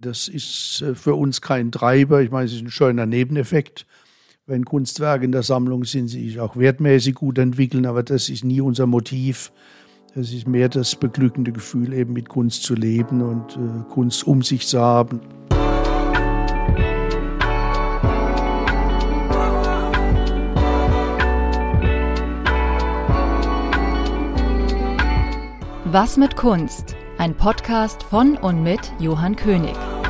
Das ist für uns kein Treiber. Ich meine, es ist ein schöner Nebeneffekt. Wenn Kunstwerke in der Sammlung sind, sie sich auch wertmäßig gut entwickeln, aber das ist nie unser Motiv. Es ist mehr das beglückende Gefühl, eben mit Kunst zu leben und Kunst um sich zu haben. Was mit Kunst? Ein Podcast von und mit Johann König.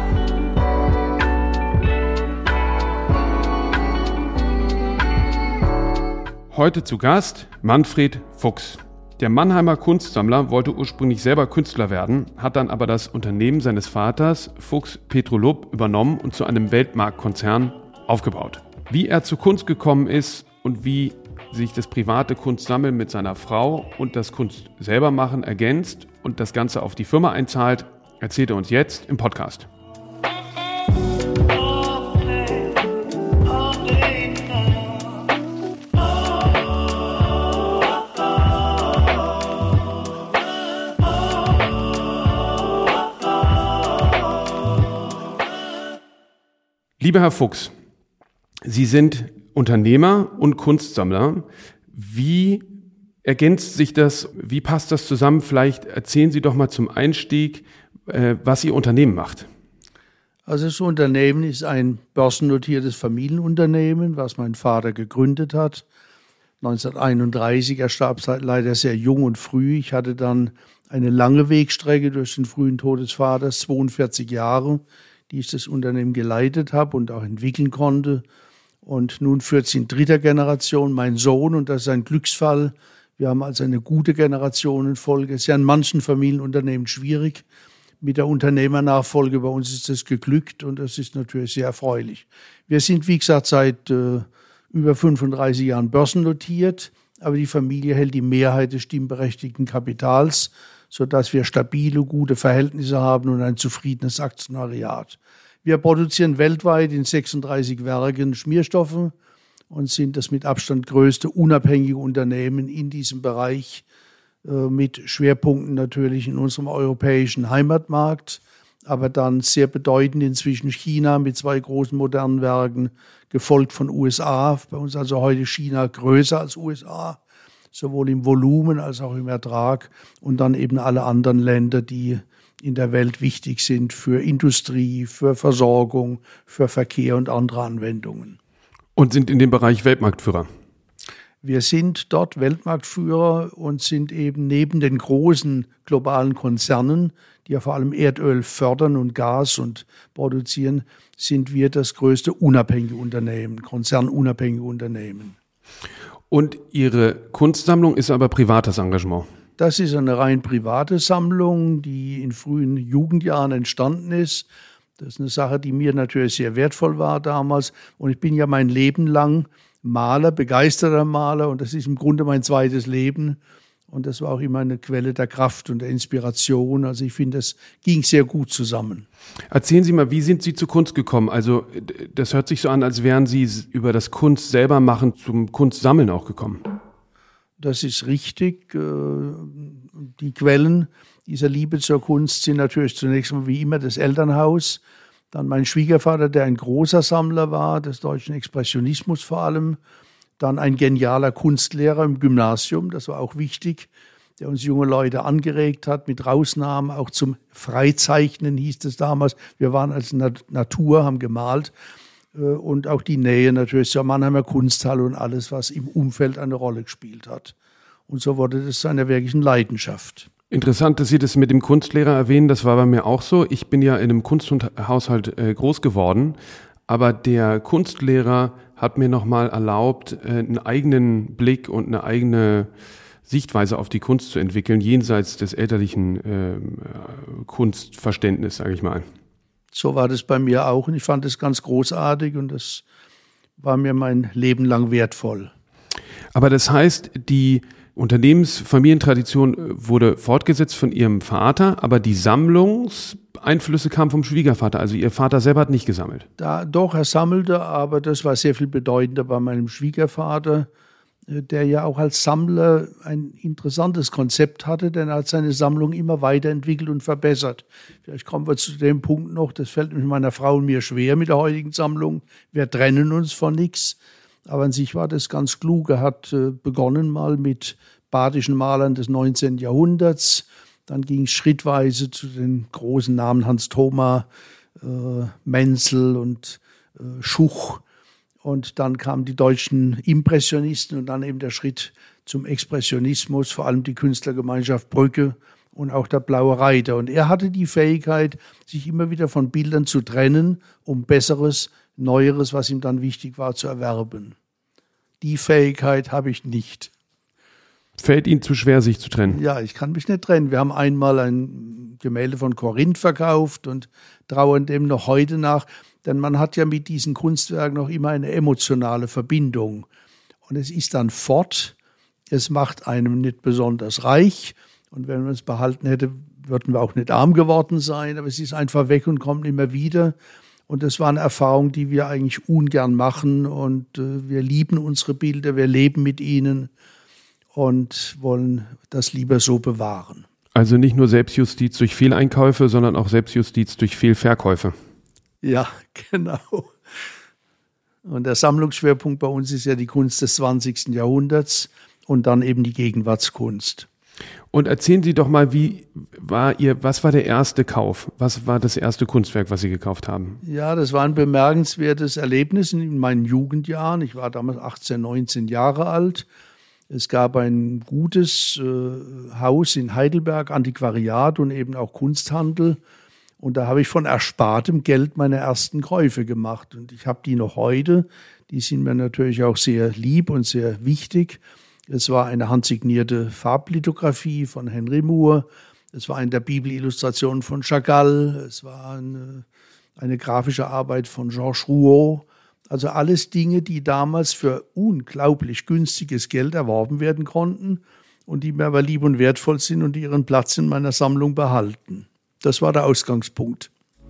Heute zu Gast Manfred Fuchs. Der Mannheimer Kunstsammler wollte ursprünglich selber Künstler werden, hat dann aber das Unternehmen seines Vaters, Fuchs Petrolub, übernommen und zu einem Weltmarktkonzern aufgebaut. Wie er zu Kunst gekommen ist und wie sich das private Kunstsammeln mit seiner Frau und das Kunst selber machen ergänzt und das Ganze auf die Firma einzahlt, erzählt er uns jetzt im Podcast. Lieber Herr Fuchs, Sie sind Unternehmer und Kunstsammler. Wie ergänzt sich das? Wie passt das zusammen? Vielleicht erzählen Sie doch mal zum Einstieg, was Ihr Unternehmen macht. Also das Unternehmen ist ein börsennotiertes Familienunternehmen, was mein Vater gegründet hat. 1931, er starb leider sehr jung und früh. Ich hatte dann eine lange Wegstrecke durch den frühen Tod des Vaters, 42 Jahre, die ich das Unternehmen geleitet habe und auch entwickeln konnte. Und nun führt sie in dritter Generation mein Sohn und das ist ein Glücksfall. Wir haben also eine gute Generationenfolge. Es ist ja in manchen Familienunternehmen schwierig mit der Unternehmernachfolge. Bei uns ist das geglückt und das ist natürlich sehr erfreulich. Wir sind, wie gesagt, seit über 35 Jahren börsennotiert, aber die Familie hält die Mehrheit des stimmberechtigten Kapitals, sodass wir stabile, gute Verhältnisse haben und ein zufriedenes Aktionariat. Wir produzieren weltweit in 36 Werken Schmierstoffe und sind das mit Abstand größte unabhängige Unternehmen in diesem Bereich mit Schwerpunkten natürlich in unserem europäischen Heimatmarkt, aber dann sehr bedeutend inzwischen China mit 2 großen modernen Werken, gefolgt von USA. Bei uns also heute China größer als USA, sowohl im Volumen als auch im Ertrag und dann eben alle anderen Länder, die in der Welt wichtig sind für Industrie, für Versorgung, für Verkehr und andere Anwendungen. Und sind in dem Bereich Weltmarktführer? Wir sind dort Weltmarktführer und sind eben neben den großen globalen Konzernen, die ja vor allem Erdöl fördern und Gas und produzieren, sind wir das größte unabhängige Unternehmen, konzernunabhängige Unternehmen. Und Ihre Kunstsammlung ist aber privates Engagement? Das ist eine rein private Sammlung, die in frühen Jugendjahren entstanden ist. Das ist eine Sache, die mir natürlich sehr wertvoll war damals. Und ich bin ja mein Leben lang Maler, begeisterter Maler. Und das ist im Grunde mein zweites Leben. Und das war auch immer eine Quelle der Kraft und der Inspiration. Also ich finde, das ging sehr gut zusammen. Erzählen Sie mal, wie sind Sie zu Kunst gekommen? Also das hört sich so an, als wären Sie über das Kunst selber machen zum Kunstsammeln auch gekommen. Das ist richtig. Die Quellen dieser Liebe zur Kunst sind natürlich zunächst mal wie immer das Elternhaus, dann mein Schwiegervater, der ein großer Sammler war, des deutschen Expressionismus vor allem, dann ein genialer Kunstlehrer im Gymnasium, das war auch wichtig, der uns junge Leute angeregt hat, mit rausnahmen, auch zum Freizeichnen hieß es damals. Wir waren als Natur, haben gemalt. Und auch die Nähe natürlich zur Mannheimer Kunsthalle und alles, was im Umfeld eine Rolle gespielt hat. Und so wurde das zu einer wirklichen Leidenschaft. Interessant, dass Sie das mit dem Kunstlehrer erwähnen, das war bei mir auch so. Ich bin ja in einem Kunsthaushalt groß geworden, aber der Kunstlehrer hat mir nochmal erlaubt, einen eigenen Blick und eine eigene Sichtweise auf die Kunst zu entwickeln, jenseits des elterlichen Kunstverständnisses, sage ich mal. So war das bei mir auch und ich fand das ganz großartig und das war mir mein Leben lang wertvoll. Aber das heißt, die Unternehmensfamilientradition wurde fortgesetzt von Ihrem Vater, aber die Sammlungseinflüsse kamen vom Schwiegervater. Also Ihr Vater selber hat nicht gesammelt. Doch, er sammelte, aber das war sehr viel bedeutender bei meinem Schwiegervater. der ja auch als Sammler ein interessantes Konzept hatte, denn er hat seine Sammlung immer weiterentwickelt und verbessert. Vielleicht kommen wir zu dem Punkt noch, das fällt meiner Frau und mir schwer mit der heutigen Sammlung. Wir trennen uns von nichts, aber an sich war das ganz klug. Er hat begonnen mal mit badischen Malern des 19. Jahrhunderts, dann ging es schrittweise zu den großen Namen Hans Thoma, Menzel und Schuch. Und dann kamen die deutschen Impressionisten und dann eben der Schritt zum Expressionismus, vor allem die Künstlergemeinschaft Brücke und auch der Blaue Reiter. Und er hatte die Fähigkeit, sich immer wieder von Bildern zu trennen, um Besseres, Neueres, was ihm dann wichtig war, zu erwerben. Die Fähigkeit habe ich nicht. Fällt Ihnen zu schwer, sich zu trennen? Ja, ich kann mich nicht trennen. Wir haben einmal ein Gemälde von Korinth verkauft und trauern dem noch heute nach. Denn man hat ja mit diesen Kunstwerken noch immer eine emotionale Verbindung. Und es ist dann fort. Es macht einem nicht besonders reich. Und wenn man es behalten hätte, würden wir auch nicht arm geworden sein. Aber es ist einfach weg und kommt immer wieder. Und das war eine Erfahrung, die wir eigentlich ungern machen. Und wir lieben unsere Bilder, wir leben mit ihnen und wollen das lieber so bewahren. Also nicht nur Selbstjustiz durch Fehleinkäufe, sondern auch Selbstjustiz durch Fehlverkäufe. Ja, genau. Und der Sammlungsschwerpunkt bei uns ist ja die Kunst des 20. Jahrhunderts und dann eben die Gegenwartskunst. Und erzählen Sie doch mal, was war der erste Kauf? Was war das erste Kunstwerk, was Sie gekauft haben? Ja, das war ein bemerkenswertes Erlebnis in meinen Jugendjahren. Ich war damals 18, 19 Jahre alt. Es gab ein gutes Haus in Heidelberg, Antiquariat und eben auch Kunsthandel. Und da habe ich von erspartem Geld meine ersten Käufe gemacht. Und ich habe die noch heute. Die sind mir natürlich auch sehr lieb und sehr wichtig. Es war eine handsignierte Farblithografie von Henry Moore. Es war eine der Bibelillustrationen von Chagall. Es war eine grafische Arbeit von Georges Rouault. Also alles Dinge, die damals für unglaublich günstiges Geld erworben werden konnten und die mir aber lieb und wertvoll sind und die ihren Platz in meiner Sammlung behalten. Das war der Ausgangspunkt.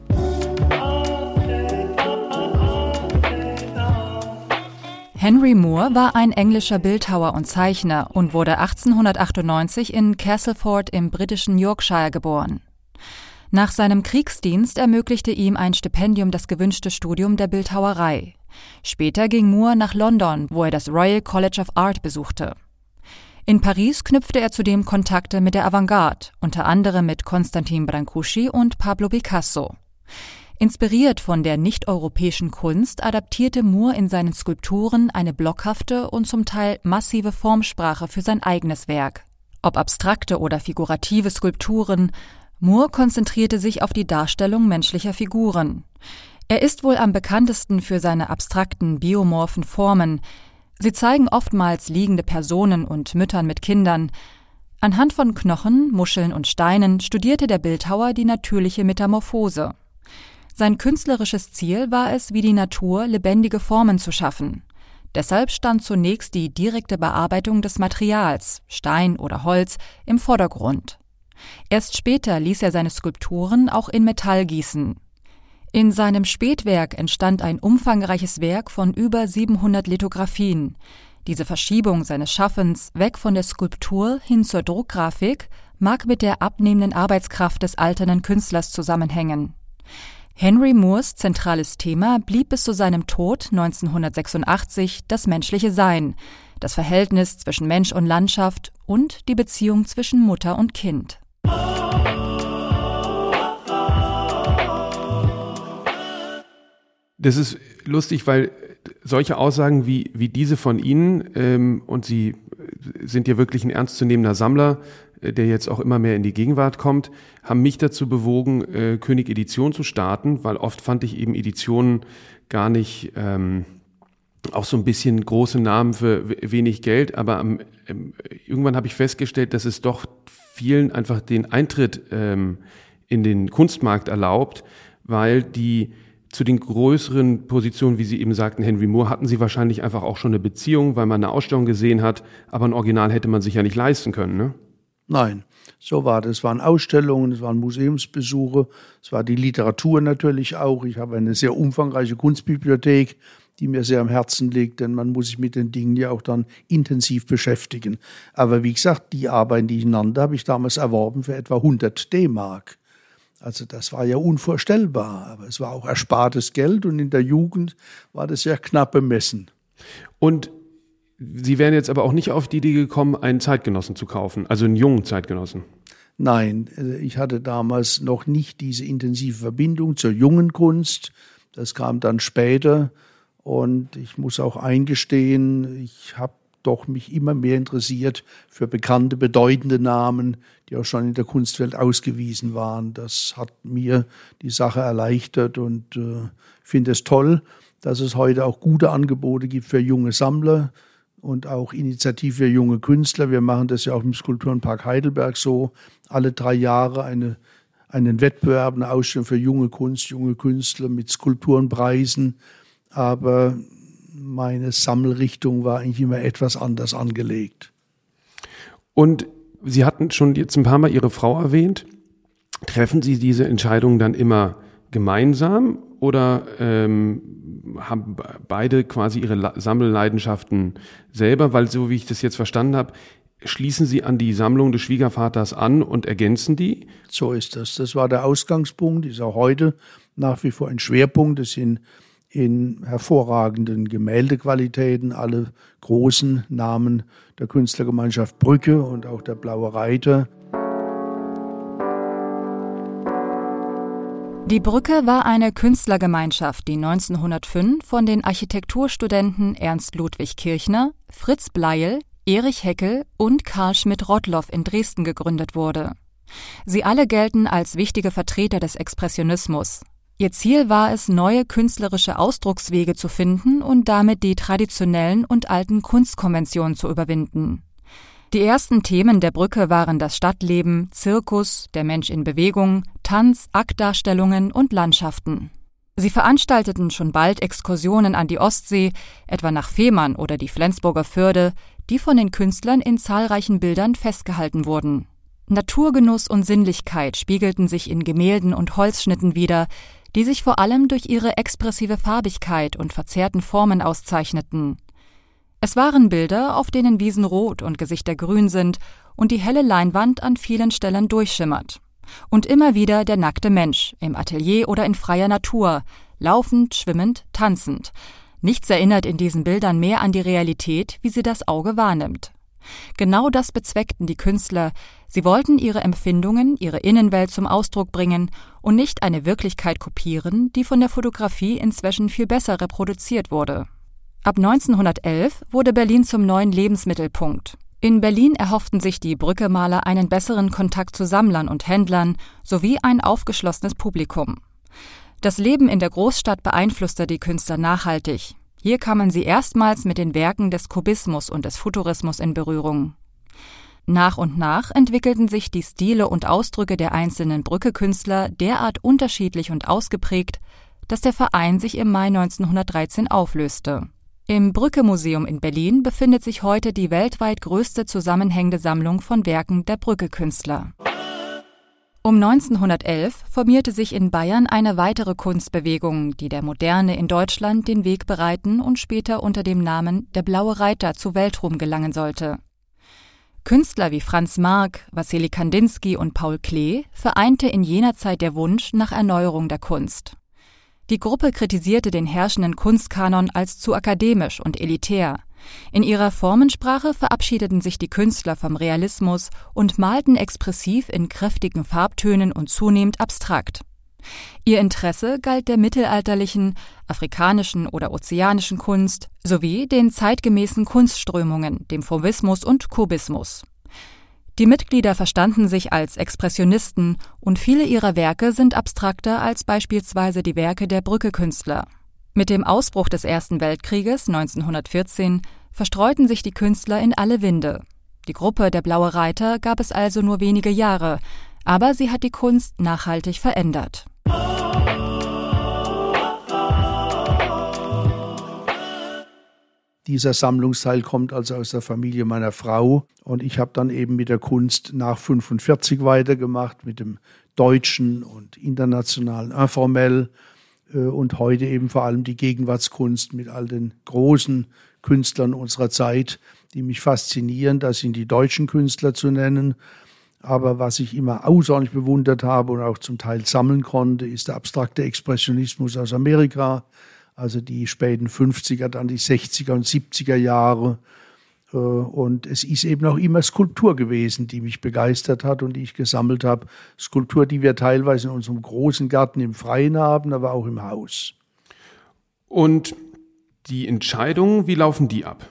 Henry Moore war ein englischer Bildhauer und Zeichner und wurde 1898 in Castleford im britischen Yorkshire geboren. Nach seinem Kriegsdienst ermöglichte ihm ein Stipendium das gewünschte Studium der Bildhauerei. Später ging Moore nach London, wo er das Royal College of Art besuchte. In Paris knüpfte er zudem Kontakte mit der Avantgarde, unter anderem mit Constantin Brancusi und Pablo Picasso. Inspiriert von der nicht-europäischen Kunst adaptierte Moore in seinen Skulpturen eine blockhafte und zum Teil massive Formsprache für sein eigenes Werk. Ob abstrakte oder figurative Skulpturen, Moore konzentrierte sich auf die Darstellung menschlicher Figuren. Er ist wohl am bekanntesten für seine abstrakten, biomorphen Formen. Sie zeigen oftmals liegende Personen und Müttern mit Kindern. Anhand von Knochen, Muscheln und Steinen studierte der Bildhauer die natürliche Metamorphose. Sein künstlerisches Ziel war es, wie die Natur lebendige Formen zu schaffen. Deshalb stand zunächst die direkte Bearbeitung des Materials, Stein oder Holz, im Vordergrund. Erst später ließ er seine Skulpturen auch in Metall gießen. In seinem Spätwerk entstand ein umfangreiches Werk von über 700 Lithografien. Diese Verschiebung seines Schaffens weg von der Skulptur hin zur Druckgrafik mag mit der abnehmenden Arbeitskraft des alternden Künstlers zusammenhängen. Henry Moores zentrales Thema blieb bis zu seinem Tod 1986 das menschliche Sein, das Verhältnis zwischen Mensch und Landschaft und die Beziehung zwischen Mutter und Kind. Das ist lustig, weil solche Aussagen wie diese von Ihnen, und Sie sind ja wirklich ein ernstzunehmender Sammler, der jetzt auch immer mehr in die Gegenwart kommt, haben mich dazu bewogen, König Edition zu starten, weil oft fand ich eben Editionen gar nicht auch so ein bisschen große Namen für wenig Geld, aber irgendwann habe ich festgestellt, dass es doch vielen einfach den Eintritt in den Kunstmarkt erlaubt, weil die zu den größeren Positionen, wie Sie eben sagten, Henry Moore, hatten Sie wahrscheinlich einfach auch schon eine Beziehung, weil man eine Ausstellung gesehen hat, aber ein Original hätte man sich ja nicht leisten können, ne? Nein, so war das. Es waren Ausstellungen, es waren Museumsbesuche, es war die Literatur natürlich auch. Ich habe eine sehr umfangreiche Kunstbibliothek, die mir sehr am Herzen liegt, denn man muss sich mit den Dingen ja auch dann intensiv beschäftigen. Aber wie gesagt, die Arbeit, die ich nannte, habe ich damals erworben für etwa 100 D-Mark. Also das war ja unvorstellbar, aber es war auch erspartes Geld und in der Jugend war das ja knapp bemessen. Und Sie wären jetzt aber auch nicht auf die Idee gekommen, einen Zeitgenossen zu kaufen, also einen jungen Zeitgenossen? Nein, ich hatte damals noch nicht diese intensive Verbindung zur jungen Kunst. Das kam dann später und ich muss auch eingestehen, ich habe doch mich immer mehr interessiert für bekannte, bedeutende Namen, die auch schon in der Kunstwelt ausgewiesen waren. Das hat mir die Sache erleichtert und finde es toll, dass es heute auch gute Angebote gibt für junge Sammler und auch Initiative für junge Künstler. Wir machen das ja auch im Skulpturenpark Heidelberg so, alle 3 Jahre einen Wettbewerb, eine Ausstellung für junge Kunst, junge Künstler mit Skulpturenpreisen. Aber meine Sammelrichtung war eigentlich immer etwas anders angelegt. Und Sie hatten schon jetzt ein paar Mal Ihre Frau erwähnt. Treffen Sie diese Entscheidungen dann immer gemeinsam oder haben beide quasi ihre Sammelleidenschaften selber? Weil so wie ich das jetzt verstanden habe, schließen Sie an die Sammlung des Schwiegervaters an und ergänzen die? So ist das. Das war der Ausgangspunkt, ist auch heute nach wie vor ein Schwerpunkt. Das sind in hervorragenden Gemäldequalitäten alle großen Namen der Künstlergemeinschaft Brücke und auch der Blaue Reiter. Die Brücke war eine Künstlergemeinschaft, die 1905 von den Architekturstudenten Ernst Ludwig Kirchner, Fritz Bleil, Erich Heckel und Karl Schmidt-Rottloff in Dresden gegründet wurde. Sie alle gelten als wichtige Vertreter des Expressionismus. Ihr Ziel war es, neue künstlerische Ausdruckswege zu finden und damit die traditionellen und alten Kunstkonventionen zu überwinden. Die ersten Themen der Brücke waren das Stadtleben, Zirkus, der Mensch in Bewegung, Tanz, Aktdarstellungen und Landschaften. Sie veranstalteten schon bald Exkursionen an die Ostsee, etwa nach Fehmarn oder die Flensburger Förde, die von den Künstlern in zahlreichen Bildern festgehalten wurden. Naturgenuss und Sinnlichkeit spiegelten sich in Gemälden und Holzschnitten wider, die sich vor allem durch ihre expressive Farbigkeit und verzerrten Formen auszeichneten. Es waren Bilder, auf denen Wiesen rot und Gesichter grün sind und die helle Leinwand an vielen Stellen durchschimmert. Und immer wieder der nackte Mensch, im Atelier oder in freier Natur, laufend, schwimmend, tanzend. Nichts erinnert in diesen Bildern mehr an die Realität, wie sie das Auge wahrnimmt. Genau das bezweckten die Künstler. Sie wollten ihre Empfindungen, ihre Innenwelt zum Ausdruck bringen und nicht eine Wirklichkeit kopieren, die von der Fotografie inzwischen viel besser reproduziert wurde. Ab 1911 wurde Berlin zum neuen Lebensmittelpunkt. In Berlin erhofften sich die Brücke-Maler einen besseren Kontakt zu Sammlern und Händlern sowie ein aufgeschlossenes Publikum. Das Leben in der Großstadt beeinflusste die Künstler nachhaltig. Hier kamen sie erstmals mit den Werken des Kubismus und des Futurismus in Berührung. Nach und nach entwickelten sich die Stile und Ausdrücke der einzelnen Brücke-Künstler derart unterschiedlich und ausgeprägt, dass der Verein sich im Mai 1913 auflöste. Im Brücke-Museum in Berlin befindet sich heute die weltweit größte zusammenhängende Sammlung von Werken der Brücke-Künstler. Um 1911 formierte sich in Bayern eine weitere Kunstbewegung, die der Moderne in Deutschland den Weg bereiten und später unter dem Namen der Blaue Reiter zu Weltruhm gelangen sollte. Künstler wie Franz Marc, Wassily Kandinsky und Paul Klee vereinte in jener Zeit der Wunsch nach Erneuerung der Kunst. Die Gruppe kritisierte den herrschenden Kunstkanon als zu akademisch und elitär. In ihrer Formensprache verabschiedeten sich die Künstler vom Realismus und malten expressiv in kräftigen Farbtönen und zunehmend abstrakt. Ihr Interesse galt der mittelalterlichen, afrikanischen oder ozeanischen Kunst sowie den zeitgemäßen Kunstströmungen, dem Fauvismus und Kubismus. Die Mitglieder verstanden sich als Expressionisten und viele ihrer Werke sind abstrakter als beispielsweise die Werke der Brücke-Künstler. Mit dem Ausbruch des Ersten Weltkrieges 1914 verstreuten sich die Künstler in alle Winde. Die Gruppe der Blaue Reiter gab es also nur wenige Jahre, aber sie hat die Kunst nachhaltig verändert. Dieser Sammlungsteil kommt also aus der Familie meiner Frau und ich habe dann eben mit der Kunst nach 1945 weitergemacht, mit dem deutschen und internationalen Informell. und heute eben vor allem die Gegenwartskunst mit all den großen Künstlern unserer Zeit, die mich faszinieren. Das sind die deutschen Künstler zu nennen. Aber was ich immer außerordentlich bewundert habe und auch zum Teil sammeln konnte, ist der abstrakte Expressionismus aus Amerika, also die späten 50er, dann die 60er und 70er Jahre. Und es ist eben auch immer Skulptur gewesen, die mich begeistert hat und die ich gesammelt habe. Skulptur, die wir teilweise in unserem großen Garten im Freien haben, aber auch im Haus. Und die Entscheidungen, wie laufen die ab?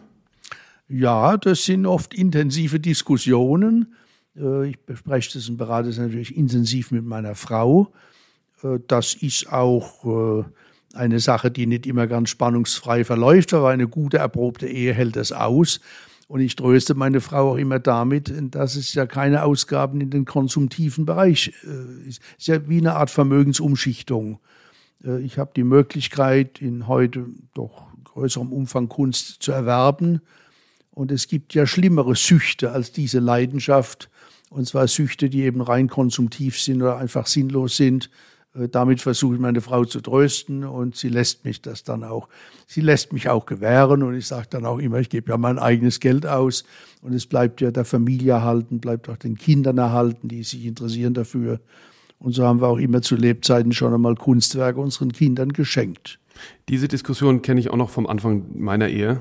Ja, das sind oft intensive Diskussionen. Ich bespreche das und berate es natürlich intensiv mit meiner Frau. Das ist auch eine Sache, die nicht immer ganz spannungsfrei verläuft, aber eine gute, erprobte Ehe hält das aus. Und ich tröste meine Frau auch immer damit, dass es ja keine Ausgaben in den konsumtiven Bereich ist. Es ist ja wie eine Art Vermögensumschichtung. Ich habe die Möglichkeit, in heute doch größerem Umfang Kunst zu erwerben. Und es gibt ja schlimmere Süchte als diese Leidenschaft. Und zwar Süchte, die eben rein konsumtiv sind oder einfach sinnlos sind. Damit versuche ich meine Frau zu trösten und sie lässt mich das dann auch. Sie lässt mich auch gewähren und ich sage dann auch immer, ich gebe ja mein eigenes Geld aus und es bleibt ja der Familie erhalten, bleibt auch den Kindern erhalten, die sich interessieren dafür. Und so haben wir auch immer zu Lebzeiten schon einmal Kunstwerke unseren Kindern geschenkt. Diese Diskussion kenne ich auch noch vom Anfang meiner Ehe,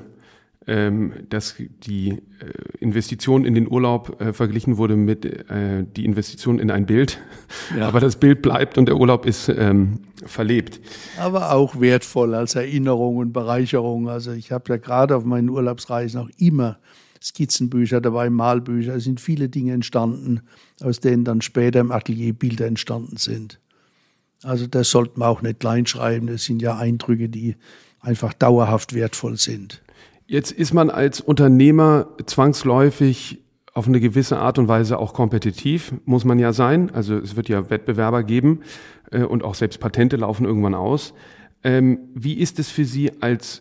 dass die Investition in den Urlaub verglichen wurde mit die Investition in ein Bild. Ja. Aber das Bild bleibt und der Urlaub ist verlebt. Aber auch wertvoll als Erinnerung und Bereicherung. Also ich habe ja gerade auf meinen Urlaubsreisen auch immer Skizzenbücher dabei, Malbücher. Es sind viele Dinge entstanden, aus denen dann später im Atelier Bilder entstanden sind. Also das sollte man auch nicht kleinschreiben. Das sind ja Eindrücke, die einfach dauerhaft wertvoll sind. Jetzt ist man als Unternehmer zwangsläufig auf eine gewisse Art und Weise auch kompetitiv, muss man ja sein. Also es wird ja Wettbewerber geben und auch selbst Patente laufen irgendwann aus. Wie ist es für Sie als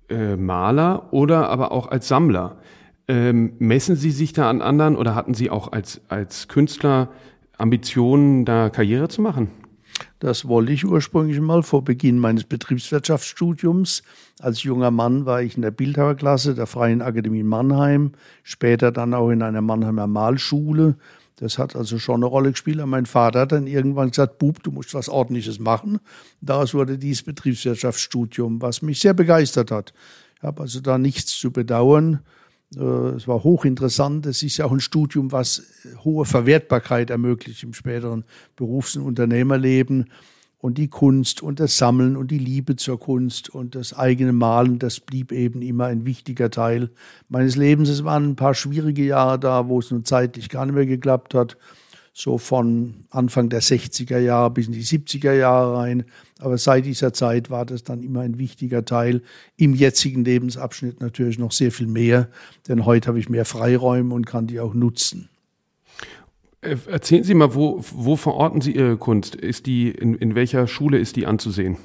Maler oder aber auch als Sammler? Messen Sie sich da an anderen oder hatten Sie auch als Künstler Ambitionen, da Karriere zu machen? Das wollte ich ursprünglich mal vor Beginn meines Betriebswirtschaftsstudiums. Als junger Mann war ich in der Bildhauerklasse der Freien Akademie Mannheim, später dann auch in einer Mannheimer Malschule. Das hat also schon eine Rolle gespielt. Und mein Vater hat dann irgendwann gesagt, Bub, du musst was Ordentliches machen. Daraus wurde dieses Betriebswirtschaftsstudium, was mich sehr begeistert hat. Ich habe also da nichts zu bedauern. Es war hochinteressant. Es ist ja auch ein Studium, was hohe Verwertbarkeit ermöglicht im späteren Berufs- und Unternehmerleben. Und die Kunst und das Sammeln und die Liebe zur Kunst und das eigene Malen, das blieb eben immer ein wichtiger Teil meines Lebens. Es waren ein paar schwierige Jahre da, wo es nun zeitlich gar nicht mehr geklappt hat. So von Anfang der 60er Jahre bis in die 70er Jahre rein. Aber seit dieser Zeit war das dann immer ein wichtiger Teil. Im jetzigen Lebensabschnitt natürlich noch sehr viel mehr, denn heute habe ich mehr Freiräume und kann die auch nutzen. Erzählen Sie mal, wo verorten Sie Ihre Kunst? Ist die, in welcher Schule ist die anzusehen?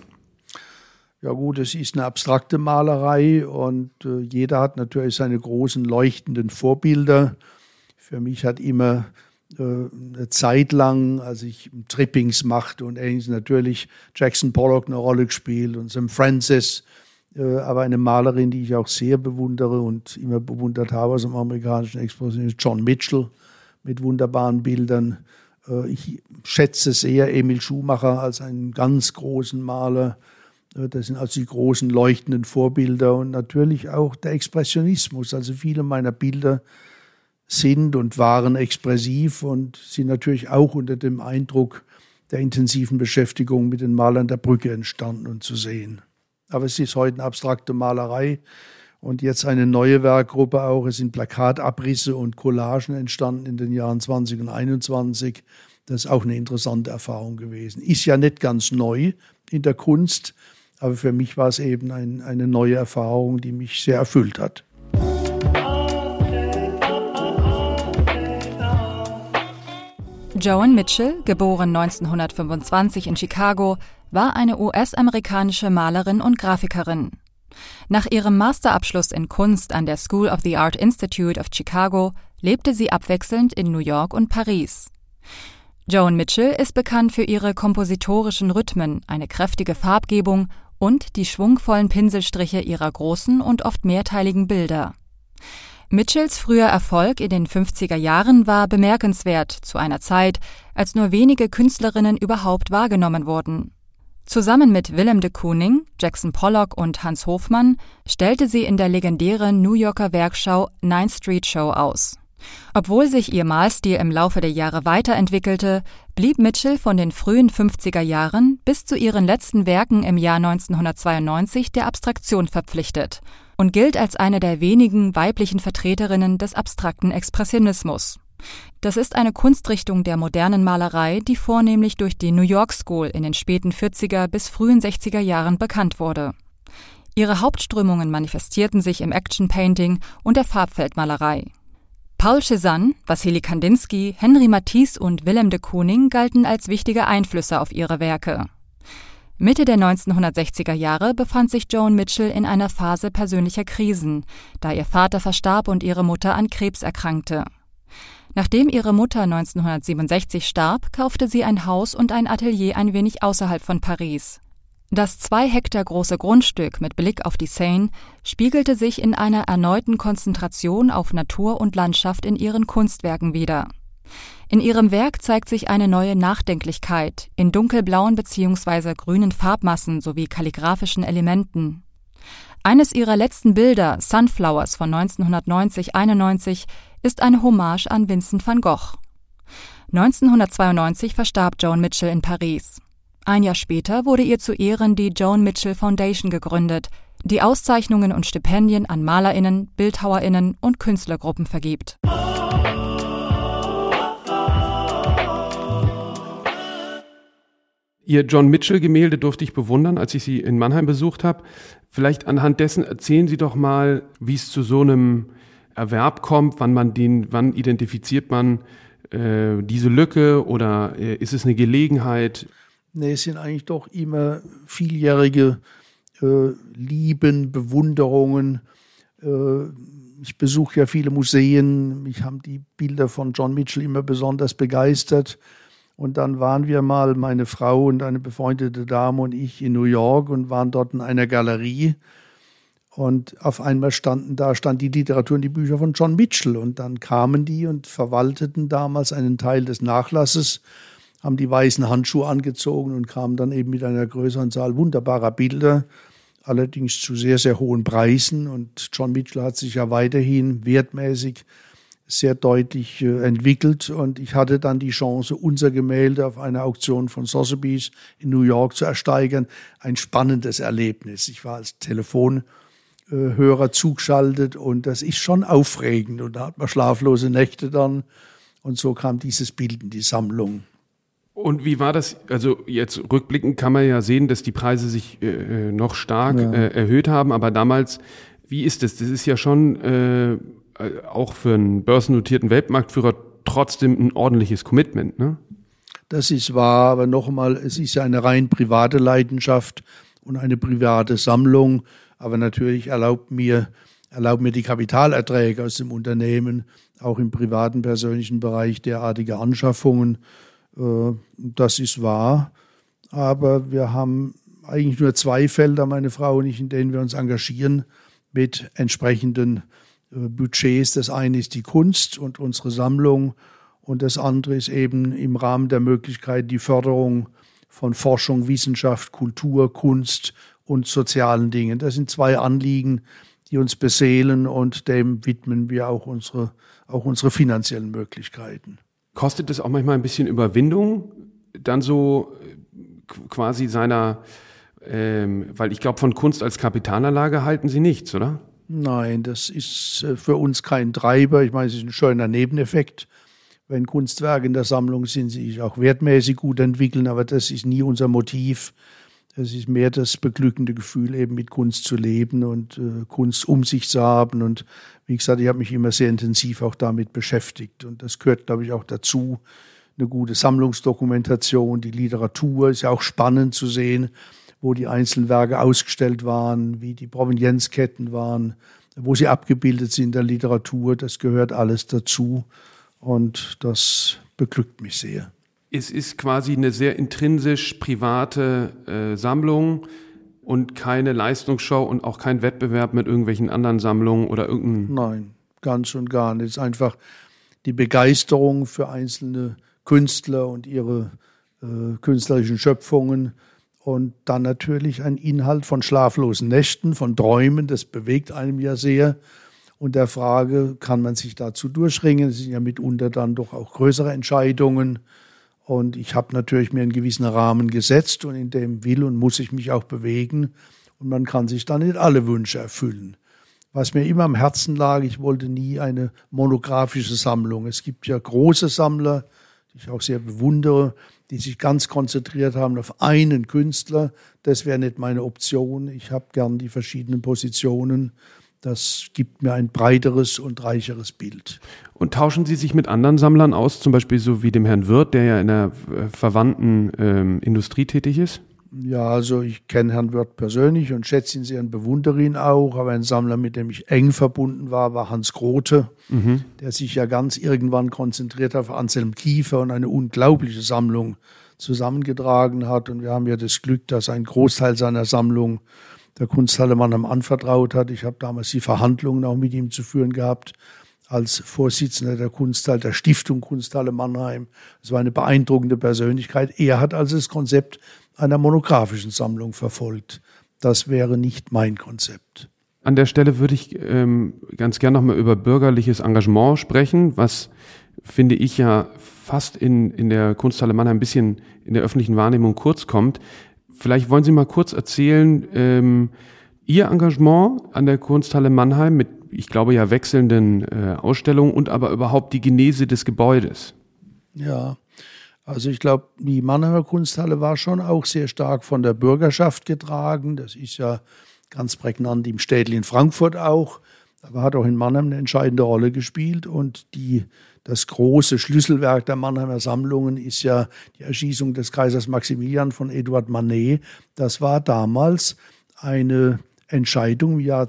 Ja gut, es ist eine abstrakte Malerei und jeder hat natürlich seine großen leuchtenden Vorbilder. Für mich hat immer eine Zeit lang, als ich Trippings machte und ähnliches, natürlich Jackson Pollock eine Rolle gespielt und Sam Francis, aber eine Malerin, die ich auch sehr bewundere und immer bewundert habe aus dem amerikanischen Expressionismus, John Mitchell mit wunderbaren Bildern. Ich schätze sehr Emil Schumacher als einen ganz großen Maler. Das sind also die großen leuchtenden Vorbilder und natürlich auch der Expressionismus. Also viele meiner Bilder sind und waren expressiv und sind natürlich auch unter dem Eindruck der intensiven Beschäftigung mit den Malern der Brücke entstanden und zu sehen. Aber es ist heute eine abstrakte Malerei und jetzt eine neue Werkgruppe auch. Es sind Plakatabrisse und Collagen entstanden in den Jahren 20 und 21. Das ist auch eine interessante Erfahrung gewesen. Ist ja nicht ganz neu in der Kunst, aber für mich war es eben eine neue Erfahrung, die mich sehr erfüllt hat. Joan Mitchell, geboren 1925 in Chicago, war eine US-amerikanische Malerin und Grafikerin. Nach ihrem Masterabschluss in Kunst an der School of the Art Institute of Chicago lebte sie abwechselnd in New York und Paris. Joan Mitchell ist bekannt für ihre kompositorischen Rhythmen, eine kräftige Farbgebung und die schwungvollen Pinselstriche ihrer großen und oft mehrteiligen Bilder. Mitchells früher Erfolg in den 50er Jahren war bemerkenswert zu einer Zeit, als nur wenige Künstlerinnen überhaupt wahrgenommen wurden. Zusammen mit Willem de Kooning, Jackson Pollock und Hans Hofmann stellte sie in der legendären New Yorker Werkschau 9th Street Show aus. Obwohl sich ihr Malstil im Laufe der Jahre weiterentwickelte, blieb Mitchell von den frühen 50er Jahren bis zu ihren letzten Werken im Jahr 1992 der Abstraktion verpflichtet und gilt als eine der wenigen weiblichen Vertreterinnen des abstrakten Expressionismus. Das ist eine Kunstrichtung der modernen Malerei, die vornehmlich durch die New York School in den späten 40er bis frühen 60er Jahren bekannt wurde. Ihre Hauptströmungen manifestierten sich im Action Painting und der Farbfeldmalerei. Paul Cézanne, Wassily Kandinsky, Henri Matisse und Willem de Kooning galten als wichtige Einflüsse auf ihre Werke. Mitte der 1960er Jahre befand sich Joan Mitchell in einer Phase persönlicher Krisen, da ihr Vater verstarb und ihre Mutter an Krebs erkrankte. Nachdem ihre Mutter 1967 starb, kaufte sie ein Haus und ein Atelier ein wenig außerhalb von Paris. Das 2 Hektar große Grundstück mit Blick auf die Seine spiegelte sich in einer erneuten Konzentration auf Natur und Landschaft in ihren Kunstwerken wider. In ihrem Werk zeigt sich eine neue Nachdenklichkeit in dunkelblauen bzw. grünen Farbmassen sowie kalligraphischen Elementen. Eines ihrer letzten Bilder, Sunflowers von 1990-91, ist eine Hommage an Vincent van Gogh. 1992 verstarb Joan Mitchell in Paris. Ein Jahr später wurde ihr zu Ehren die Joan Mitchell Foundation gegründet, die Auszeichnungen und Stipendien an MalerInnen, BildhauerInnen und Künstlergruppen vergibt. Ihr Joan Mitchell-Gemälde durfte ich bewundern, als ich Sie in Mannheim besucht habe. Vielleicht anhand dessen erzählen Sie doch mal, wie es zu so einem Erwerb kommt, wann identifiziert man diese Lücke oder ist es eine Gelegenheit? Nee, es sind eigentlich doch immer vieljährige Lieben, Bewunderungen. Ich besuche ja viele Museen. Mich haben die Bilder von Joan Mitchell immer besonders begeistert. Und dann waren wir mal, meine Frau und eine befreundete Dame und ich, in New York und waren dort in einer Galerie. Und auf einmal stand die Literatur und die Bücher von Joan Mitchell. Und dann kamen die und verwalteten damals einen Teil des Nachlasses, haben die weißen Handschuhe angezogen und kamen dann eben mit einer größeren Zahl wunderbarer Bilder, allerdings zu sehr, sehr hohen Preisen. Und Joan Mitchell hat sich ja weiterhin wertmäßig sehr deutlich entwickelt. Und ich hatte dann die Chance, unser Gemälde auf einer Auktion von Sotheby's in New York zu ersteigern. Ein spannendes Erlebnis. Ich war als Telefonhörer zugeschaltet und das ist schon aufregend. Und da hat man schlaflose Nächte dann. Und so kam dieses Bild in die Sammlung. Und wie war das? Also jetzt rückblickend kann man ja sehen, dass die Preise sich noch stark erhöht haben. Aber damals, wie ist das? Das ist ja schon auch für einen börsennotierten Weltmarktführer trotzdem ein ordentliches Commitment, ne? Das ist wahr, aber nochmal, es ist ja eine rein private Leidenschaft und eine private Sammlung. Aber natürlich erlaubt mir die Kapitalerträge aus dem Unternehmen auch im privaten, persönlichen Bereich derartige Anschaffungen. Das ist wahr, aber wir haben eigentlich nur 2 Felder, meine Frau und ich, in denen wir uns engagieren mit entsprechenden Budgets. Das eine ist die Kunst und unsere Sammlung und das andere ist eben im Rahmen der Möglichkeit die Förderung von Forschung, Wissenschaft, Kultur, Kunst und sozialen Dingen. Das sind 2 Anliegen, die uns beseelen und dem widmen wir auch unsere finanziellen Möglichkeiten. Kostet es auch manchmal ein bisschen Überwindung, dann so quasi weil ich glaube, von Kunst als Kapitalanlage halten Sie nichts, oder? Nein, das ist für uns kein Treiber. Ich meine, es ist ein schöner Nebeneffekt. Wenn Kunstwerke in der Sammlung sind, sie sich auch wertmäßig gut entwickeln, aber das ist nie unser Motiv. Es ist mehr das beglückende Gefühl, eben mit Kunst zu leben und Kunst um sich zu haben. Und wie gesagt, ich habe mich immer sehr intensiv auch damit beschäftigt. Und das gehört, glaube ich, auch dazu. Eine gute Sammlungsdokumentation, die Literatur ist ja auch spannend zu sehen, wo die einzelnen Werke ausgestellt waren, wie die Provenienzketten waren, wo sie abgebildet sind in der Literatur. Das gehört alles dazu und das beglückt mich sehr. es ist quasi eine sehr intrinsisch private Sammlung und keine Leistungsshow und auch kein Wettbewerb mit irgendwelchen anderen Sammlungen oder irgendeinem... Nein, ganz und gar nicht. Es ist einfach die Begeisterung für einzelne Künstler und ihre künstlerischen Schöpfungen und dann natürlich ein Inhalt von schlaflosen Nächten, von Träumen, das bewegt einem ja sehr. Und der Frage, kann man sich dazu durchringen? Es sind ja mitunter dann doch auch größere Entscheidungen. Und ich habe natürlich mir einen gewissen Rahmen gesetzt und in dem will und muss ich mich auch bewegen. Und man kann sich dann nicht alle Wünsche erfüllen. Was mir immer am Herzen lag, ich wollte nie eine monographische Sammlung. Es gibt ja große Sammler, die ich auch sehr bewundere, die sich ganz konzentriert haben auf einen Künstler. Das wäre nicht meine Option. Ich habe gern die verschiedenen Positionen. Das gibt mir ein breiteres und reicheres Bild. Und tauschen Sie sich mit anderen Sammlern aus, zum Beispiel so wie dem Herrn Wirth, der ja in der verwandten Industrie tätig ist? Ja, also ich kenne Herrn Wirth persönlich und schätze ihn sehr und bewundere ihn auch. Aber ein Sammler, mit dem ich eng verbunden war Hans Grote, der sich ja ganz irgendwann konzentriert auf Anselm Kiefer und eine unglaubliche Sammlung zusammengetragen hat. Und wir haben ja das Glück, dass ein Großteil seiner Sammlung der Kunsthalle Mannheim anvertraut hat. Ich habe damals die Verhandlungen auch mit ihm zu führen gehabt als Vorsitzender der Kunsthalle, der Stiftung Kunsthalle Mannheim. Es war eine beeindruckende Persönlichkeit. Er hat also das Konzept einer monografischen Sammlung verfolgt. Das wäre nicht mein Konzept. An der Stelle würde ich ganz gern nochmal über bürgerliches Engagement sprechen, was, finde ich, ja fast in der Kunsthalle Mannheim ein bisschen in der öffentlichen Wahrnehmung kurz kommt. Vielleicht wollen Sie mal kurz erzählen, Ihr Engagement an der Kunsthalle Mannheim mit, ich glaube ja, wechselnden Ausstellungen und aber überhaupt die Genese des Gebäudes. Ja, also ich glaube, die Mannheimer Kunsthalle war schon auch sehr stark von der Bürgerschaft getragen. Das ist ja ganz prägnant im Städtli in Frankfurt auch, aber hat auch in Mannheim eine entscheidende Rolle gespielt. Und das große Schlüsselwerk der Mannheimer Sammlungen ist ja die Erschießung des Kaisers Maximilian von Edouard Manet. Das war damals eine Entscheidung im Jahr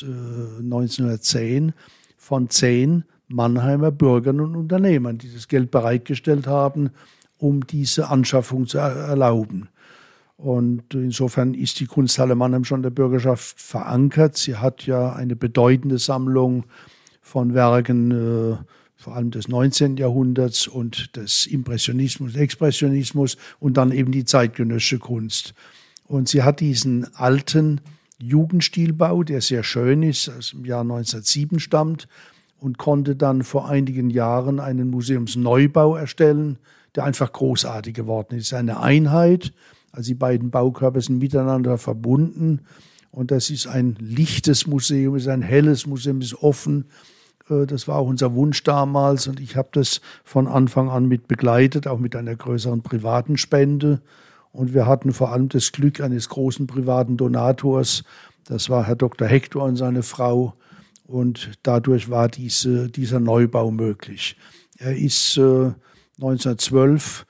1910 von 10 Mannheimer Bürgern und Unternehmern, die das Geld bereitgestellt haben, um diese Anschaffung zu erlauben. Und insofern ist die Kunsthalle Mannheim schon der Bürgerschaft verankert. Sie hat ja eine bedeutende Sammlung von Werken, vor allem des 19. Jahrhunderts und des Impressionismus, Expressionismus und dann eben die zeitgenössische Kunst. Und sie hat diesen alten Jugendstilbau, der sehr schön ist, aus dem Jahr 1907 stammt, und konnte dann vor einigen Jahren einen Museumsneubau erstellen, der einfach großartig geworden ist. Eine Einheit, also die beiden Baukörper sind miteinander verbunden und das ist ein lichtes Museum, ist ein helles Museum, ist offen. Das war auch unser Wunsch damals und ich habe das von Anfang an mit begleitet, auch mit einer größeren privaten Spende. Und wir hatten vor allem das Glück eines großen privaten Donators, das war Herr Dr. Hector und seine Frau. Und dadurch war dieser Neubau möglich. Er ist 2012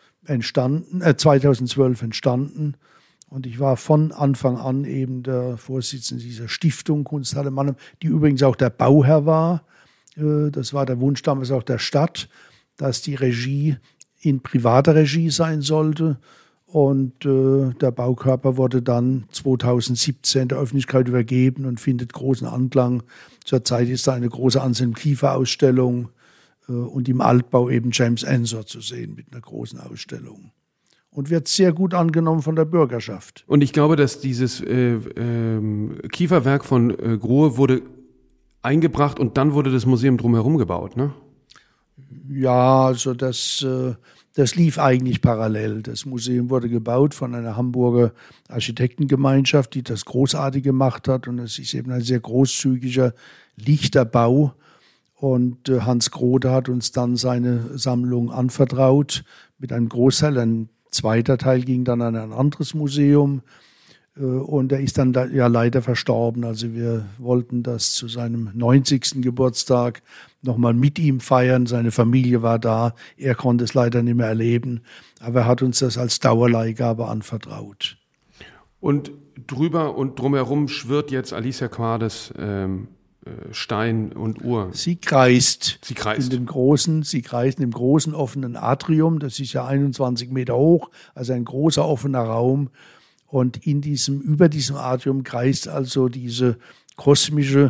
entstanden und ich war von Anfang an eben der Vorsitzende dieser Stiftung Kunsthalle Mannheim, die übrigens auch der Bauherr war. Das war der Wunsch damals auch der Stadt, dass die Regie in privater Regie sein sollte. Und der Baukörper wurde dann 2017 der Öffentlichkeit übergeben und findet großen Anklang. Zurzeit ist da eine große Anselm Kiefer-Ausstellung und im Altbau eben James Ensor zu sehen mit einer großen Ausstellung. Und wird sehr gut angenommen von der Bürgerschaft. Und ich glaube, dass dieses Kieferwerk von Grohe wurde eingebracht und dann wurde das Museum drumherum gebaut, ne? Ja, also das lief eigentlich parallel. Das Museum wurde gebaut von einer Hamburger Architektengemeinschaft, die das großartig gemacht hat. Und es ist eben ein sehr großzügiger, lichter Bau. Und Hans Grote hat uns dann seine Sammlung anvertraut mit einem Großteil. Ein zweiter Teil ging dann an ein anderes Museum. Und er ist dann ja leider verstorben. Also wir wollten das zu seinem 90. Geburtstag nochmal mit ihm feiern. Seine Familie war da. Er konnte es leider nicht mehr erleben. Aber er hat uns das als Dauerleihgabe anvertraut. Und drüber und drumherum schwirrt jetzt Alicia Quades Stein und Uhr? Sie kreist. In dem großen offenen Atrium. Das ist ja 21 Meter hoch, also ein großer offener Raum. Und über diesem Atrium kreist also diese kosmische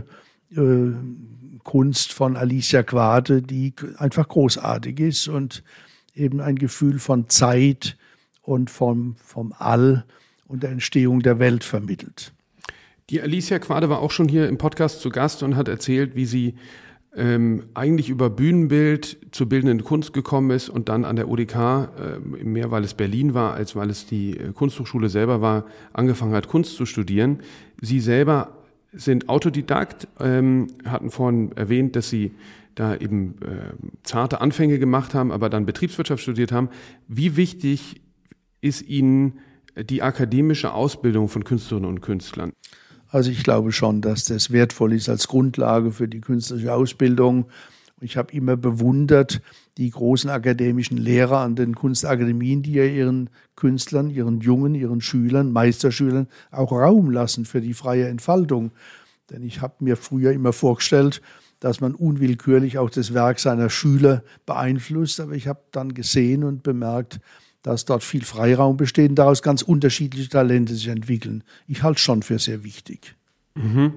Kunst von Alicia Quade, die einfach großartig ist und eben ein Gefühl von Zeit und vom All und der Entstehung der Welt vermittelt. Die Alicia Quade war auch schon hier im Podcast zu Gast und hat erzählt, wie sie eigentlich über Bühnenbild zur bildenden Kunst gekommen ist und dann an der UDK, mehr weil es Berlin war, als weil es die Kunsthochschule selber war, angefangen hat, Kunst zu studieren. Sie selber sind Autodidakt, hatten vorhin erwähnt, dass sie da eben zarte Anfänge gemacht haben, aber dann Betriebswirtschaft studiert haben. Wie wichtig ist Ihnen die akademische Ausbildung von Künstlerinnen und Künstlern? Also ich glaube schon, dass das wertvoll ist als Grundlage für die künstlerische Ausbildung. Ich habe immer bewundert die großen akademischen Lehrer an den Kunstakademien, die ja ihren Künstlern, ihren Jungen, ihren Schülern, Meisterschülern auch Raum lassen für die freie Entfaltung. Denn ich habe mir früher immer vorgestellt, dass man unwillkürlich auch das Werk seiner Schüler beeinflusst. Aber ich habe dann gesehen und bemerkt, dass dort viel Freiraum besteht und daraus ganz unterschiedliche Talente sich entwickeln. Ich halte es schon für sehr wichtig. Mhm.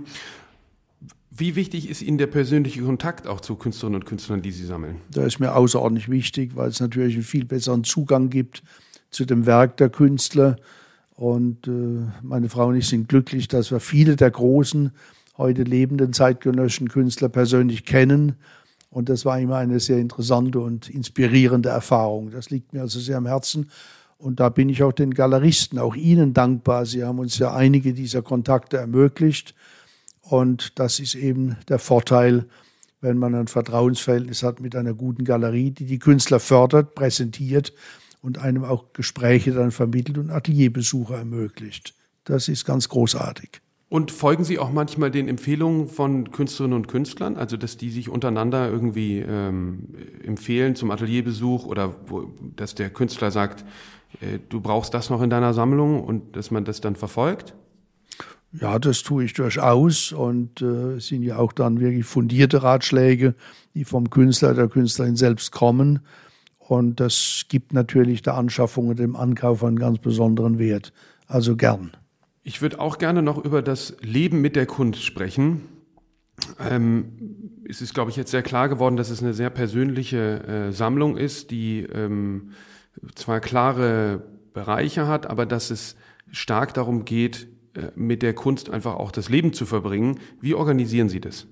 Wie wichtig ist Ihnen der persönliche Kontakt auch zu Künstlerinnen und Künstlern, die Sie sammeln? Das ist mir außerordentlich wichtig, weil es natürlich einen viel besseren Zugang gibt zu dem Werk der Künstler. Und meine Frau und ich sind glücklich, dass wir viele der großen, heute lebenden zeitgenössischen Künstler persönlich kennen. Und das war immer eine sehr interessante und inspirierende Erfahrung. Das liegt mir also sehr am Herzen. Und da bin ich auch den Galeristen, auch Ihnen dankbar. Sie haben uns ja einige dieser Kontakte ermöglicht. Und das ist eben der Vorteil, wenn man ein Vertrauensverhältnis hat mit einer guten Galerie, die die Künstler fördert, präsentiert und einem auch Gespräche dann vermittelt und Atelierbesuche ermöglicht. Das ist ganz großartig. Und folgen Sie auch manchmal den Empfehlungen von Künstlerinnen und Künstlern, also dass die sich untereinander irgendwie empfehlen zum Atelierbesuch oder dass der Künstler sagt, du brauchst das noch in deiner Sammlung und dass man das dann verfolgt? Ja, das tue ich durchaus und es sind ja auch dann wirklich fundierte Ratschläge, die vom Künstler, der Künstlerin selbst kommen. Und das gibt natürlich der Anschaffung und dem Ankauf einen ganz besonderen Wert. Also gern. Ich würde auch gerne noch über das Leben mit der Kunst sprechen. Es ist, glaube ich, jetzt sehr klar geworden, dass es eine sehr persönliche Sammlung ist, die zwar klare Bereiche hat, aber dass es stark darum geht, mit der Kunst einfach auch das Leben zu verbringen. Wie organisieren Sie das?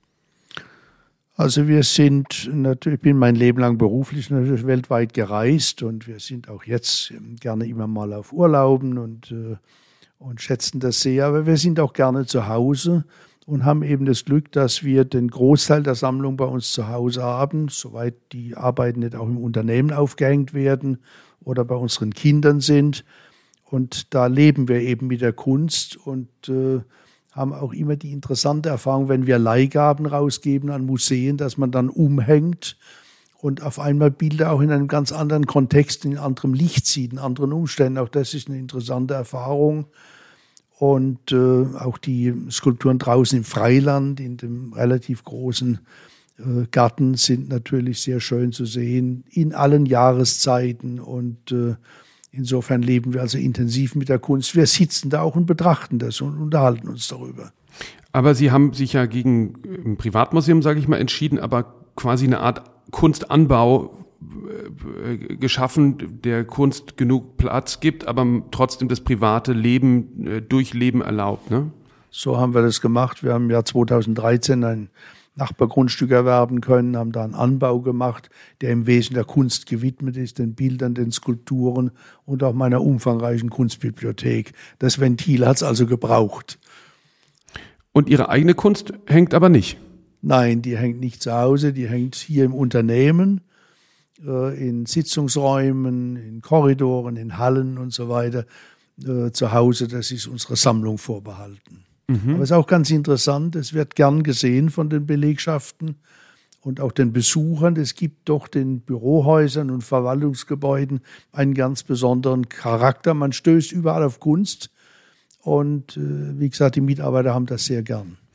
Also ich bin mein Leben lang beruflich natürlich weltweit gereist und wir sind auch jetzt gerne immer mal auf Urlauben und schätzen das sehr. Aber wir sind auch gerne zu Hause und haben eben das Glück, dass wir den Großteil der Sammlung bei uns zu Hause haben, soweit die Arbeiten nicht auch im Unternehmen aufgehängt werden oder bei unseren Kindern sind. Und da leben wir eben mit der Kunst und haben auch immer die interessante Erfahrung, wenn wir Leihgaben rausgeben an Museen, dass man dann umhängt und auf einmal Bilder auch in einem ganz anderen Kontext, in anderem Licht sieht, in anderen Umständen. Auch das ist eine interessante Erfahrung. Und auch die Skulpturen draußen im Freiland, in dem relativ großen Garten, sind natürlich sehr schön zu sehen, in allen Jahreszeiten. Und insofern leben wir also intensiv mit der Kunst. Wir sitzen da auch und betrachten das und unterhalten uns darüber. Aber Sie haben sich ja gegen ein Privatmuseum, sage ich mal, entschieden, aber quasi eine Art Kunstanbau geschaffen, der Kunst genug Platz gibt, aber trotzdem das private Leben durchleben erlaubt, ne? So haben wir das gemacht. Wir haben im Jahr 2013 ein Nachbargrundstück erwerben können, haben da einen Anbau gemacht, der im Wesen der Kunst gewidmet ist, den Bildern, den Skulpturen und auch meiner umfangreichen Kunstbibliothek. Das Ventil hat es also gebraucht. Und Ihre eigene Kunst hängt aber nicht? Nein, die hängt nicht zu Hause, die hängt hier im Unternehmen, in Sitzungsräumen, in Korridoren, in Hallen und so weiter. Zu Hause, das ist unsere Sammlung vorbehalten. Mhm. Aber es ist auch ganz interessant, es wird gern gesehen von den Belegschaften und auch den Besuchern. Es gibt doch den Bürohäusern und Verwaltungsgebäuden einen ganz besonderen Charakter. Man stößt überall auf Kunst und wie gesagt, die Mitarbeiter haben das sehr gern.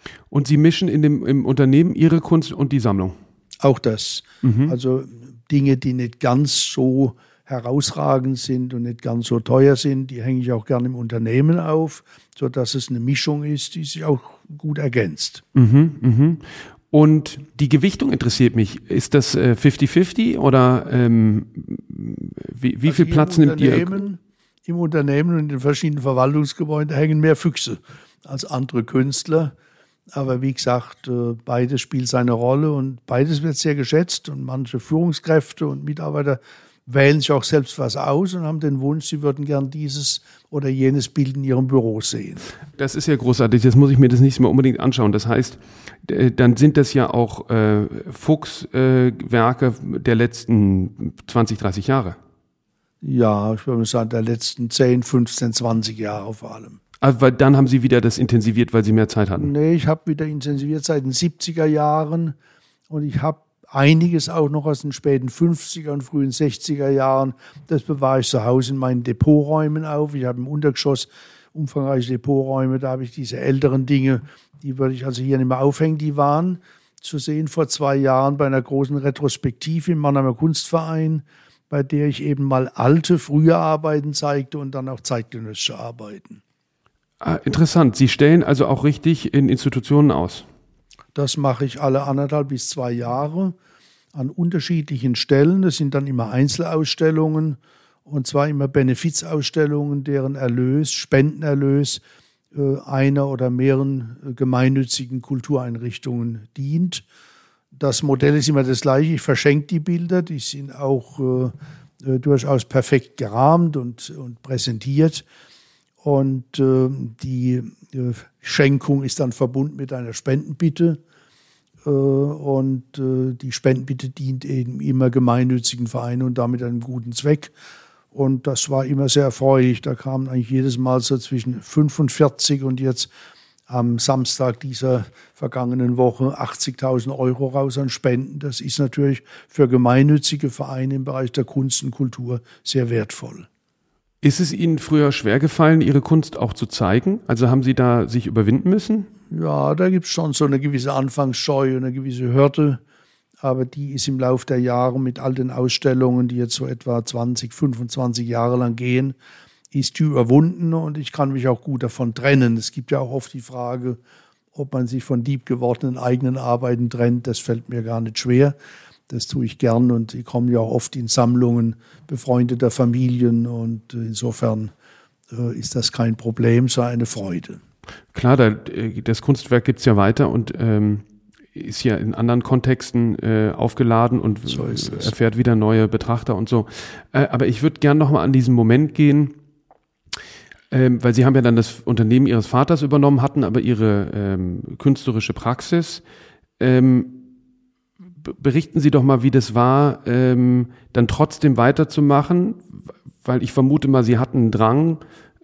Und Sie mischen im Unternehmen Ihre Kunst und die Sammlung? Auch das. Also Dinge, die nicht ganz so herausragend sind und nicht ganz so teuer sind, die hänge ich auch gerne im Unternehmen auf, sodass es eine Mischung ist, die sich auch gut ergänzt. Und die Gewichtung interessiert mich. Ist das 50-50 oder wie viel Platz nimmt ihr? Im Unternehmen und in den verschiedenen Verwaltungsgebäuden hängen mehr Füchse als andere Künstler. Aber wie gesagt, beides spielt seine Rolle und beides wird sehr geschätzt. Und manche Führungskräfte und Mitarbeiter wählen sich auch selbst was aus und haben den Wunsch, sie würden gern dieses oder jenes Bild in ihrem Büro sehen. Das ist ja großartig, jetzt muss ich mir das nicht mehr unbedingt anschauen. Das heißt, dann sind das ja auch Fuchs-Werke der letzten 20, 30 Jahre. Ja, ich würde sagen, der letzten 10, 15, 20 Jahre vor allem. Also, weil dann haben Sie wieder das intensiviert, weil Sie mehr Zeit hatten? Nee, ich habe wieder intensiviert seit den 70er Jahren und ich habe einiges auch noch aus den späten 50er und frühen 60er Jahren. Das bewahre ich zu Hause in meinen Depoträumen auf. Ich habe im Untergeschoss umfangreiche Depoträume, da habe ich diese älteren Dinge, die würde ich also hier nicht mehr aufhängen. Die waren zu sehen vor 2 Jahren bei einer großen Retrospektive im Mannheimer Kunstverein, bei der ich eben mal alte, frühe Arbeiten zeigte und dann auch zeitgenössische Arbeiten. Interessant. Sie stellen also auch richtig in Institutionen aus? Das mache ich alle 1,5 bis 2 Jahre an unterschiedlichen Stellen. Das sind dann immer Einzelausstellungen und zwar immer Benefizausstellungen, deren Erlös, Spendenerlös einer oder mehreren gemeinnützigen Kultureinrichtungen dient. Das Modell ist immer das gleiche. Ich verschenke die Bilder. Die sind auch durchaus perfekt gerahmt und präsentiert. Und die Schenkung ist dann verbunden mit einer Spendenbitte. Und die Spendenbitte dient eben immer gemeinnützigen Vereinen und damit einem guten Zweck. Und das war immer sehr erfreulich. Da kamen eigentlich jedes Mal so zwischen 45 und jetzt am Samstag dieser vergangenen Woche 80.000 Euro raus an Spenden. Das ist natürlich für gemeinnützige Vereine im Bereich der Kunst und Kultur sehr wertvoll. Ist es Ihnen früher schwer gefallen, Ihre Kunst auch zu zeigen? Also haben Sie da sich überwinden müssen? Ja, da gibt es schon so eine gewisse Anfangsscheu und eine gewisse Hürde. Aber die ist im Laufe der Jahre mit all den Ausstellungen, die jetzt so etwa 20, 25 Jahre lang gehen, ist die überwunden und ich kann mich auch gut davon trennen. Es gibt ja auch oft die Frage, ob man sich von lieb gewordenen eigenen Arbeiten trennt. Das fällt mir gar nicht schwer. Das tue ich gern und ich komme ja auch oft in Sammlungen befreundeter Familien und insofern ist das kein Problem, sondern eine Freude. Klar, das Kunstwerk gibt es ja weiter und ist ja in anderen Kontexten aufgeladen und so erfährt wieder neue Betrachter und so. Aber ich würde gern nochmal an diesen Moment gehen, weil Sie haben ja dann das Unternehmen Ihres Vaters übernommen, hatten aber Ihre künstlerische Praxis. Berichten Sie doch mal, wie das war, dann trotzdem weiterzumachen, weil ich vermute mal, Sie hatten einen Drang,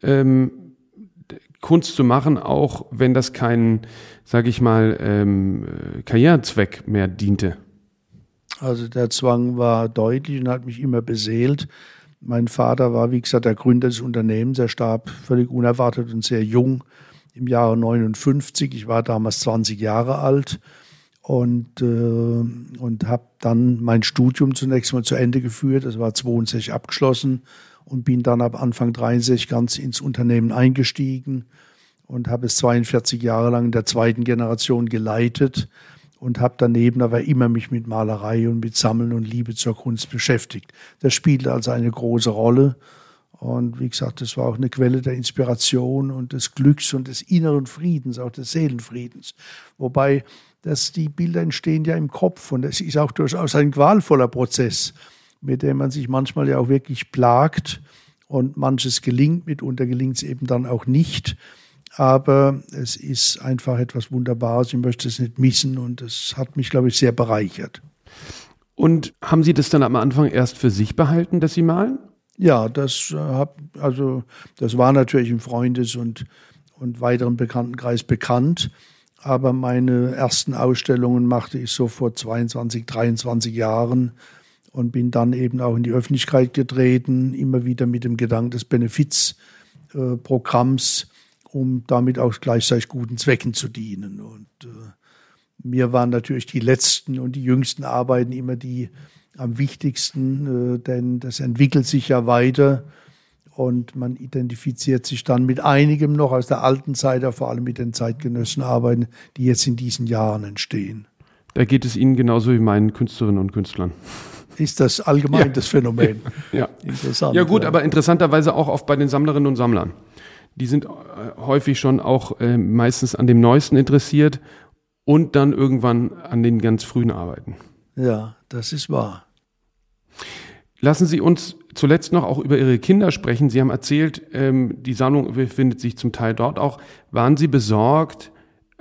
Kunst zu machen, auch wenn das kein, sage ich mal, Karrierezweck mehr diente. Also der Zwang war deutlich und hat mich immer beseelt. Mein Vater war, wie gesagt, der Gründer des Unternehmens. Er starb völlig unerwartet und sehr jung im Jahre 59. Ich war damals 20 Jahre alt und habe dann mein Studium zunächst mal zu Ende geführt. Das war 62 abgeschlossen und bin dann ab Anfang 63 ganz ins Unternehmen eingestiegen und habe es 42 Jahre lang in der zweiten Generation geleitet und habe daneben aber immer mich mit Malerei und mit Sammeln und Liebe zur Kunst beschäftigt. Das spielte also eine große Rolle. Und wie gesagt, das war auch eine Quelle der Inspiration und des Glücks und des inneren Friedens, auch des Seelenfriedens. Wobei die Bilder entstehen ja im Kopf und es ist auch durchaus ein qualvoller Prozess, mit dem man sich manchmal ja auch wirklich plagt und manches gelingt, mitunter gelingt es eben dann auch nicht. Aber es ist einfach etwas Wunderbares, ich möchte es nicht missen und es hat mich, glaube ich, sehr bereichert. Und haben Sie das dann am Anfang erst für sich behalten, dass Sie malen? Ja, das war natürlich im Freundes- und weiteren Bekanntenkreis bekannt. Aber meine ersten Ausstellungen machte ich so vor 22, 23 Jahren und bin dann eben auch in die Öffentlichkeit getreten, immer wieder mit dem Gedanken des Benefizprogramms um damit auch gleichzeitig guten Zwecken zu dienen. Und mir waren natürlich die letzten und die jüngsten Arbeiten immer die am wichtigsten, denn das entwickelt sich ja weiter und man identifiziert sich dann mit einigem noch aus der alten Zeit, aber vor allem mit den zeitgenössischen Arbeiten, die jetzt in diesen Jahren entstehen. Da geht es Ihnen genauso wie meinen Künstlerinnen und Künstlern. Ist das allgemein das Phänomen? Ja. Interessant. Ja gut, aber interessanterweise auch oft bei den Sammlerinnen und Sammlern. Die sind häufig schon auch meistens an dem Neuesten interessiert und dann irgendwann an den ganz frühen Arbeiten. Ja, das ist wahr. Lassen Sie uns zuletzt noch auch über Ihre Kinder sprechen. Sie haben erzählt, die Sammlung befindet sich zum Teil dort auch. Waren Sie besorgt,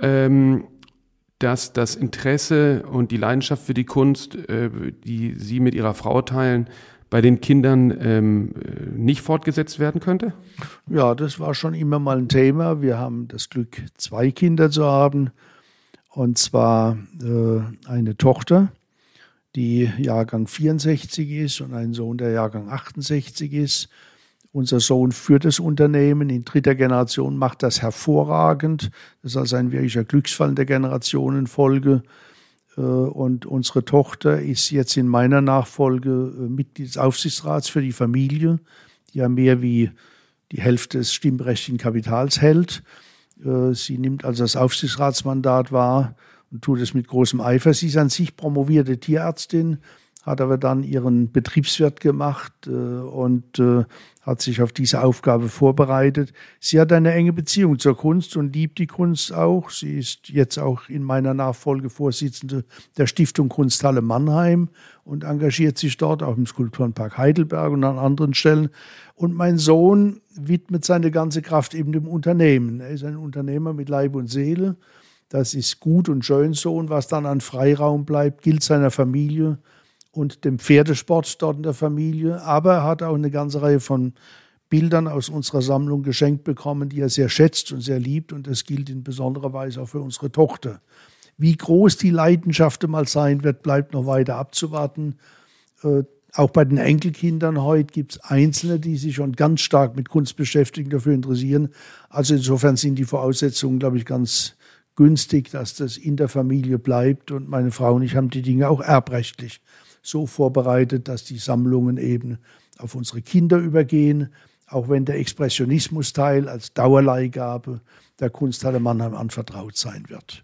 dass das Interesse und die Leidenschaft für die Kunst, die Sie mit Ihrer Frau teilen, bei den Kindern nicht fortgesetzt werden könnte? Ja, das war schon immer mal ein Thema. Wir haben das Glück, 2 Kinder zu haben. Und zwar eine Tochter, die Jahrgang 64 ist und ein Sohn, der Jahrgang 68 ist. Unser Sohn führt das Unternehmen in 3. Generation, macht das hervorragend. Das ist also ein wirklicher Glücksfall in der Generationenfolge. Und unsere Tochter ist jetzt in meiner Nachfolge Mitglied des Aufsichtsrats für die Familie, die ja mehr wie die Hälfte des stimmrechtlichen Kapitals hält. Sie nimmt also das Aufsichtsratsmandat wahr und tut es mit großem Eifer. Sie ist an sich promovierte Tierärztin, hat aber dann ihren Betriebswirt gemacht und hat sich auf diese Aufgabe vorbereitet. Sie hat eine enge Beziehung zur Kunst und liebt die Kunst auch. Sie ist jetzt auch in meiner Nachfolge Vorsitzende der Stiftung Kunsthalle Mannheim und engagiert sich dort auch im Skulpturenpark Heidelberg und an anderen Stellen. Und mein Sohn widmet seine ganze Kraft eben dem Unternehmen. Er ist ein Unternehmer mit Leib und Seele. Das ist gut und schön so. Und was dann an Freiraum bleibt, gilt seiner Familie und dem Pferdesport dort in der Familie. Aber er hat auch eine ganze Reihe von Bildern aus unserer Sammlung geschenkt bekommen, die er sehr schätzt und sehr liebt. Und das gilt in besonderer Weise auch für unsere Tochter. Wie groß die Leidenschaft mal sein wird, bleibt noch weiter abzuwarten. Auch bei den Enkelkindern heute gibt es Einzelne, die sich schon ganz stark mit Kunst beschäftigen, dafür interessieren. Also insofern sind die Voraussetzungen, glaube ich, ganz günstig, dass das in der Familie bleibt. Und meine Frau und ich haben die Dinge auch erbrechtlich so vorbereitet, dass die Sammlungen eben auf unsere Kinder übergehen, auch wenn der Expressionismus-Teil als Dauerleihgabe der Kunsthalle Mannheim anvertraut sein wird.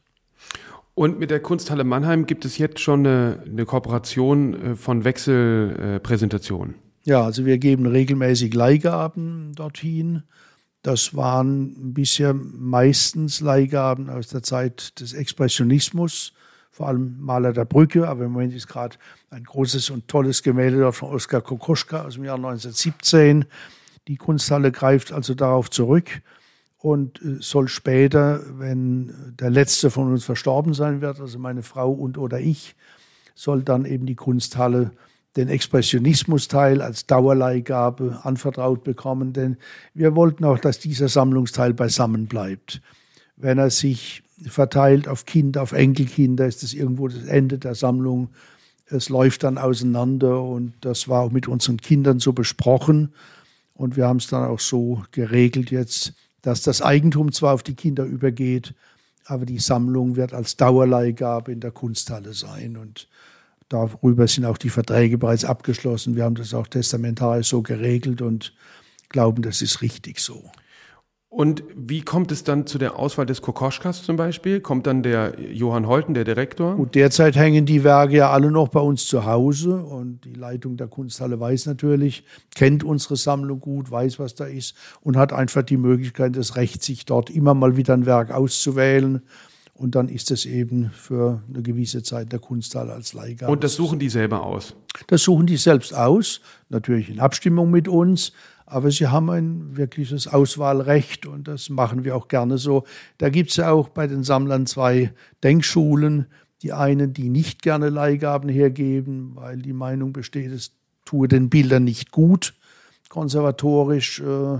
Und mit der Kunsthalle Mannheim gibt es jetzt schon eine Kooperation von Wechselpräsentationen? Ja, also wir geben regelmäßig Leihgaben dorthin. Das waren bisher meistens Leihgaben aus der Zeit des Expressionismus, vor allem Maler der Brücke, aber im Moment ist gerade ein großes und tolles Gemälde dort von Oskar Kokoschka aus dem Jahr 1917. Die Kunsthalle greift also darauf zurück und soll später, wenn der Letzte von uns verstorben sein wird, also meine Frau und oder ich, soll dann eben die Kunsthalle den Expressionismus-Teil als Dauerleihgabe anvertraut bekommen, denn wir wollten auch, dass dieser Sammlungsteil beisammen bleibt. Wenn er sich verteilt auf Kinder, auf Enkelkinder, ist das irgendwo das Ende der Sammlung. Es läuft dann auseinander und das war auch mit unseren Kindern so besprochen. Und wir haben es dann auch so geregelt jetzt, dass das Eigentum zwar auf die Kinder übergeht, aber die Sammlung wird als Dauerleihgabe in der Kunsthalle sein. Und darüber sind auch die Verträge bereits abgeschlossen. Wir haben das auch testamentarisch so geregelt und glauben, das ist richtig so. Und wie kommt es dann zu der Auswahl des Kokoschkas zum Beispiel? Kommt dann der Johann Holten, der Direktor? Gut, derzeit hängen die Werke ja alle noch bei uns zu Hause und die Leitung der Kunsthalle weiß natürlich, kennt unsere Sammlung gut, weiß, was da ist und hat einfach die Möglichkeit, das Recht, sich dort immer mal wieder ein Werk auszuwählen. Und dann ist es eben für eine gewisse Zeit der Kunsthalle als Leihgabe. Und das suchen die selber aus? Das suchen die selbst aus, natürlich in Abstimmung mit uns. Aber sie haben ein wirkliches Auswahlrecht und das machen wir auch gerne so. Da gibt es ja auch bei den Sammlern 2 Denkschulen. Die einen, die nicht gerne Leihgaben hergeben, weil die Meinung besteht, es tue den Bildern nicht gut, konservatorisch.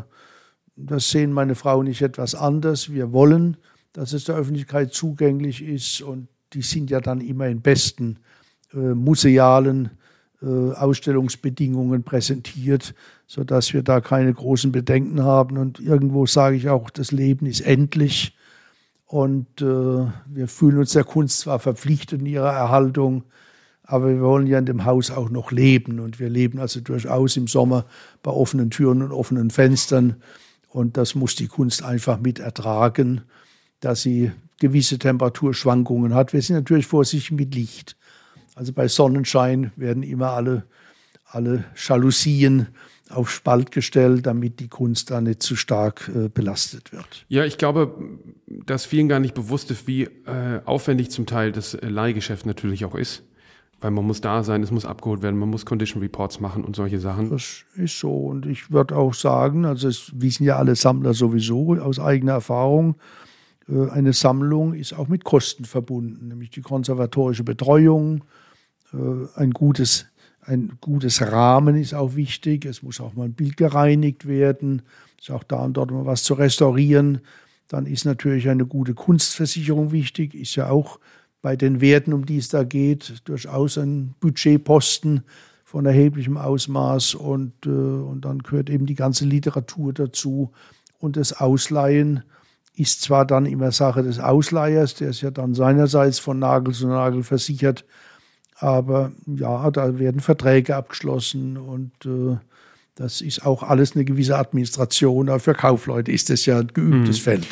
Das sehen meine Frau und ich etwas anders. Wir wollen, dass es der Öffentlichkeit zugänglich ist und die sind ja dann immer in besten musealen Ausstellungsbedingungen präsentiert, sodass wir da keine großen Bedenken haben. Und irgendwo sage ich auch, das Leben ist endlich. Und wir fühlen uns der Kunst zwar verpflichtet in ihrer Erhaltung, aber wir wollen ja in dem Haus auch noch leben. Und wir leben also durchaus im Sommer bei offenen Türen und offenen Fenstern. Und das muss die Kunst einfach mit ertragen, dass sie gewisse Temperaturschwankungen hat. Wir sind natürlich vorsichtig mit Licht. Also bei Sonnenschein werden immer alle Jalousien auf Spalt gestellt, damit die Kunst da nicht zu stark belastet wird. Ja, ich glaube, dass vielen gar nicht bewusst ist, wie aufwendig zum Teil das Leihgeschäft natürlich auch ist. Weil man muss da sein, es muss abgeholt werden, man muss Condition Reports machen und solche Sachen. Das ist so. Und ich würde auch sagen, also es wissen ja alle Sammler sowieso aus eigener Erfahrung, eine Sammlung ist auch mit Kosten verbunden, nämlich die konservatorische Betreuung, ein gutes Rahmen ist auch wichtig. Es muss auch mal ein Bild gereinigt werden, ist auch da und dort mal was zu restaurieren. Dann ist natürlich eine gute Kunstversicherung wichtig, ist ja auch bei den Werten, um die es da geht, durchaus ein Budgetposten von erheblichem Ausmaß. Und dann gehört eben die ganze Literatur dazu. Und das Ausleihen ist zwar dann immer Sache des Ausleihers, der ist ja dann seinerseits von Nagel zu Nagel versichert, aber ja, da werden Verträge abgeschlossen und das ist auch alles eine gewisse Administration. Aber für Kaufleute ist das ja ein geübtes Feld.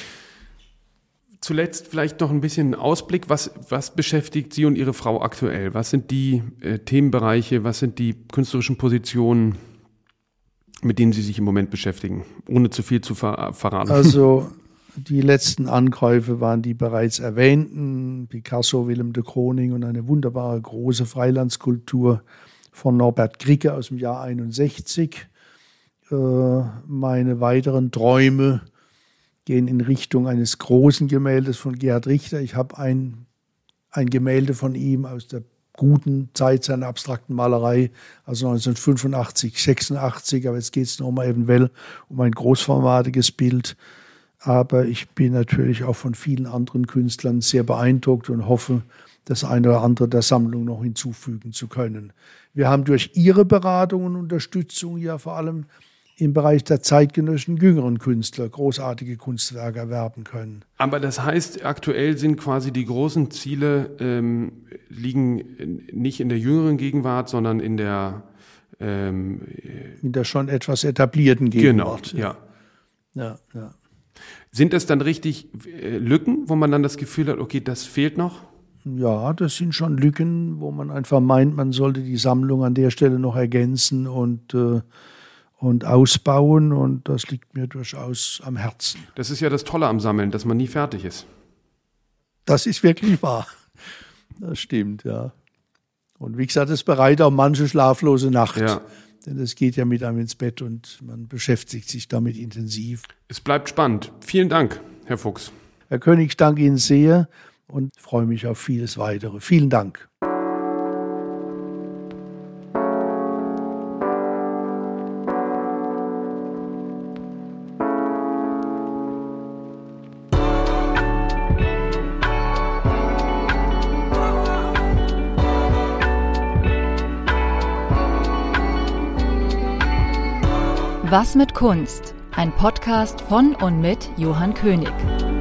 Zuletzt vielleicht noch ein bisschen Ausblick. Was beschäftigt Sie und Ihre Frau aktuell? Was sind die Themenbereiche, was sind die künstlerischen Positionen, mit denen Sie sich im Moment beschäftigen, ohne zu viel zu verraten? Also die letzten Ankäufe waren die bereits erwähnten, Picasso, Willem de Kooning und eine wunderbare große Freilandskulptur von Norbert Gricke aus dem Jahr 61. Meine weiteren Träume gehen in Richtung eines großen Gemäldes von Gerhard Richter. Ich habe ein Gemälde von ihm aus der guten Zeit seiner abstrakten Malerei, also 1985, 86, aber jetzt geht es nochmal eventuell um ein großformatiges Bild. Aber ich bin natürlich auch von vielen anderen Künstlern sehr beeindruckt und hoffe, das eine oder andere der Sammlung noch hinzufügen zu können. Wir haben durch Ihre Beratung und Unterstützung ja vor allem im Bereich der zeitgenössischen jüngeren Künstler großartige Kunstwerke erwerben können. Aber das heißt, aktuell sind quasi die großen Ziele liegen nicht in der jüngeren Gegenwart, sondern in der schon etwas etablierten Gegenwart. Genau, ja. Sind das dann richtig Lücken, wo man dann das Gefühl hat, okay, das fehlt noch? Ja, das sind schon Lücken, wo man einfach meint, man sollte die Sammlung an der Stelle noch ergänzen und ausbauen. Und das liegt mir durchaus am Herzen. Das ist ja das Tolle am Sammeln, dass man nie fertig ist. Das ist wirklich wahr. Das stimmt, ja. Und wie gesagt, es bereitet auch manche schlaflose Nacht. Ja. Denn es geht ja mit einem ins Bett und man beschäftigt sich damit intensiv. Es bleibt spannend. Vielen Dank, Herr Fuchs. Herr König, ich danke Ihnen sehr und freue mich auf vieles Weitere. Vielen Dank. Was mit Kunst? Ein Podcast von und mit Johann König.